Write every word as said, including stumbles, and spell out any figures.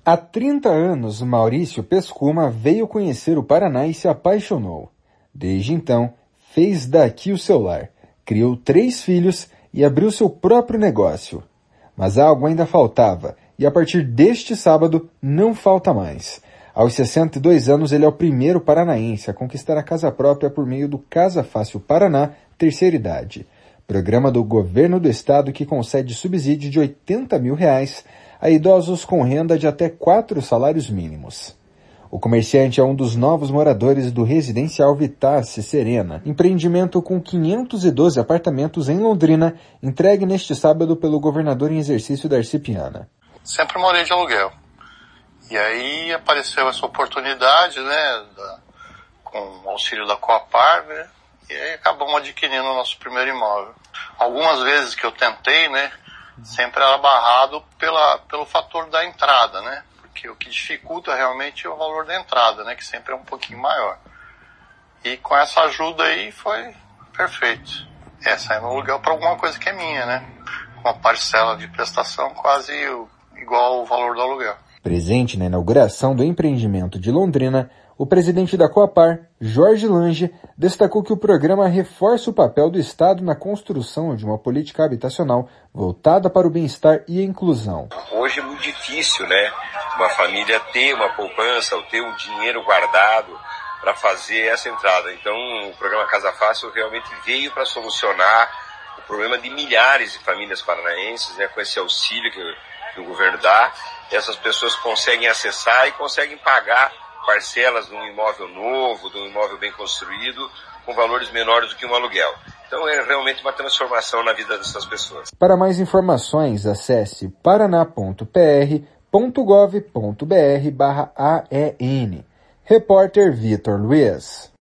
Há trinta anos, Maurício Pescuma veio conhecer o Paraná e se apaixonou. Desde então, fez daqui o seu lar, criou três filhos e abriu seu próprio negócio. Mas algo ainda faltava, e a partir deste sábado, não falta mais. Aos sessenta e dois anos, ele é o primeiro paranaense a conquistar a casa própria por meio do Casa Fácil Paraná, terceira idade. Programa do governo do estado que concede subsídio de oitenta mil reais a idosos com renda de até quatro salários mínimos. O comerciante é um dos novos moradores do residencial Vitace Serena, empreendimento com quinhentos e doze apartamentos em Londrina, entregue neste sábado pelo governador em exercício Darcy Piana. Sempre morei de aluguel. E aí apareceu essa oportunidade, né, da, com o auxílio da Coapar, né, e aí acabamos adquirindo o nosso primeiro imóvel. Algumas vezes que eu tentei, né, sempre era barrado pela, pelo fator da entrada, né? Porque o que dificulta realmente é o valor da entrada, né? Que sempre é um pouquinho maior. E com essa ajuda aí foi perfeito. É, sair no aluguel para alguma coisa que é minha, né? Com uma parcela de prestação quase igual ao valor do aluguel. Presente na inauguração do empreendimento de Londrina, o presidente da Coapar, Jorge Lange, destacou que o programa reforça o papel do Estado na construção de uma política habitacional voltada para o bem-estar e a inclusão. Hoje é muito difícil, né, uma família ter uma poupança ou ter um dinheiro guardado para fazer essa entrada. Então, o programa Casa Fácil realmente veio para solucionar o problema de milhares de famílias paranaenses, né, com esse auxílio que, que o governo dá. Essas pessoas conseguem acessar e conseguem pagar parcelas de um imóvel novo, de um imóvel bem construído, com valores menores do que um aluguel. Então é realmente uma transformação na vida dessas pessoas. Para mais informações, acesse paraná ponto p r ponto gov ponto b r barra A E N. Repórter Vitor Luiz.